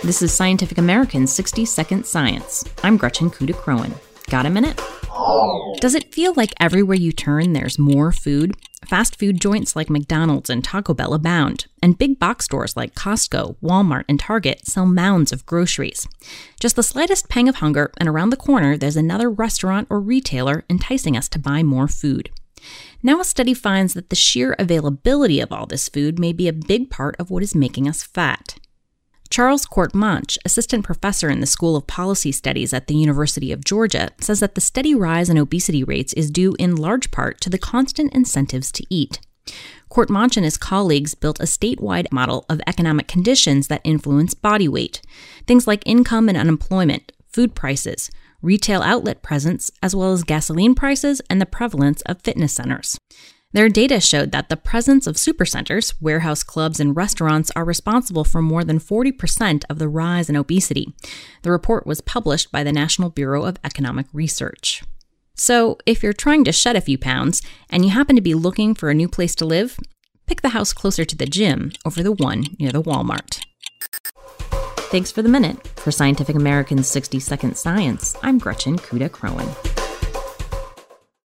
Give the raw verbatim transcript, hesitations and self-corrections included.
This is Scientific American's sixty second Science. I'm Gretchen Kuda-Crowan. Got a minute? Does it feel like everywhere you turn there's more food? Fast food joints like McDonald's and Taco Bell abound, and big box stores like Costco, Walmart, and Target sell mounds of groceries. Just the slightest pang of hunger, and around the corner there's another restaurant or retailer enticing us to buy more food. Now a study finds that the sheer availability of all this food may be a big part of what is making us fat. Charles Courtemanche, assistant professor in the School of Policy Studies at the University of Georgia, says that the steady rise in obesity rates is due in large part to the constant incentives to eat. Courtemanche and his colleagues built a statewide model of economic conditions that influence body weight, things like income and unemployment, food prices, retail outlet presence, as well as gasoline prices and the prevalence of fitness centers. Their data showed that the presence of supercenters, warehouse clubs, and restaurants are responsible for more than forty percent of the rise in obesity. The report was published by the National Bureau of Economic Research. So, if you're trying to shed a few pounds and you happen to be looking for a new place to live, pick the house closer to the gym over the one near the Walmart. Thanks for the minute. For Scientific American's sixty second Science, I'm Gretchen Kuda-Crowan.